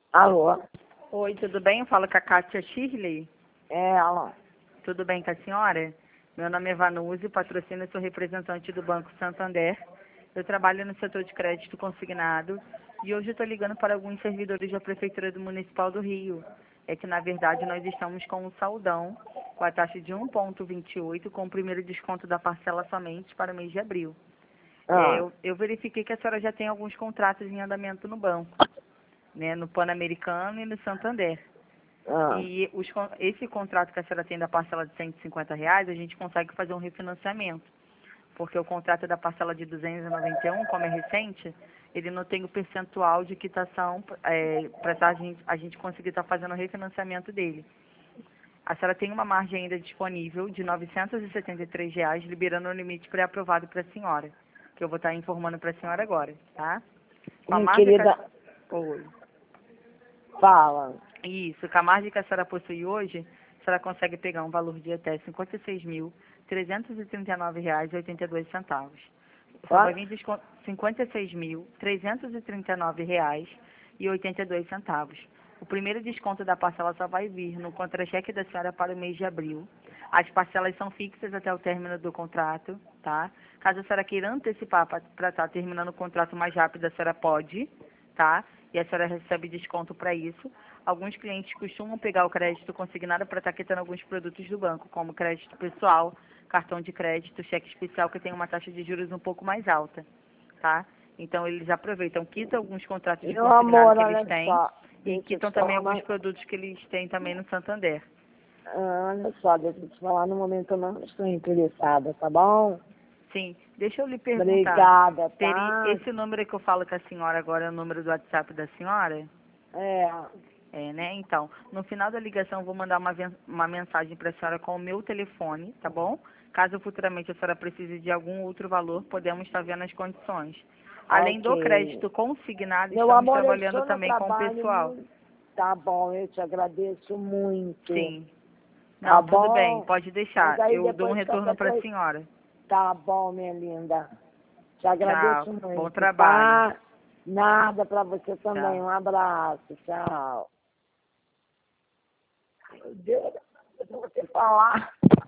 Alô? Oi, tudo bem? Eu falo com a Kátia Shirley. É ela. Tudo bem com a senhora? Meu nome é Vanuzi, patrocínio, sou representante do Banco Santander. Eu trabalho no setor de crédito consignado e hoje eu estou ligando para alguns servidores da Prefeitura do Municipal do Rio. É que, na verdade, nós estamos com um saldão com a taxa de 1,28 com o primeiro desconto da parcela somente para o mês de abril. Ah, Eu verifiquei que a senhora já tem alguns contratos em andamento no banco, né, no Pan-Americano e no Santander. ah. E esse contrato que a senhora tem da parcela de R$ 150, a gente consegue fazer um refinanciamento. Porque o contrato da parcela de 291, como é recente, ele não tem o percentual de quitação para a gente conseguir estar fazendo o refinanciamento dele. A senhora tem uma margem ainda disponível de R$ 973, liberando o limite pré-aprovado para a senhora, que eu vou estar informando para a senhora agora, tá? Com a Minha margem que querida, Oi. fala. Isso, com a margem que a senhora possui hoje, a senhora consegue pegar um valor de até R$ 56.339,82. Só vai Quanto? vir desconto R$ 56.339,82. O primeiro desconto da parcela só vai vir no contra-cheque da senhora para o mês de abril. As parcelas são fixas até o término do contrato, tá? Caso a senhora queira antecipar para estar terminando o contrato mais rápido, a senhora pode, tá? E a senhora recebe desconto para isso. Alguns clientes costumam pegar o crédito consignado para estar quitando alguns produtos do banco, como crédito pessoal, cartão de crédito, cheque especial, que tem uma taxa de juros um pouco mais alta, tá? Então, eles aproveitam, quitam alguns contratos de Meu consignado amor, que eles olha têm só. e Deixa eu quitam te também falar alguns uma... produtos que eles têm também no Santander. Olha só, deixa eu te falar. No momento eu não estou interessada, tá bom? Sim, deixa eu lhe perguntar, Obrigada, teria, tá? esse número que eu falo com a senhora agora é o número do WhatsApp da senhora? É. É, né? Então, no final da ligação, eu vou mandar uma mensagem para a senhora com o meu telefone, tá bom? Caso futuramente a senhora precise de algum outro valor, podemos estar vendo as condições. Além do Ok. crédito consignado, Meu estamos amor, eu trabalhando estou no também com o trabalho pessoal. muito. Tá bom, eu te agradeço muito. Sim. Tá Não, tudo bem, bom? pode Mas deixar. aí Eu dou um depois retorno qualquer para a coisa. senhora. Tá bom, minha linda. Te Tchau. agradeço Bom muito, trabalho. tá? Nada pra você também. Tchau. Um abraço. Tchau. Ai, meu Deus, eu vou te falar.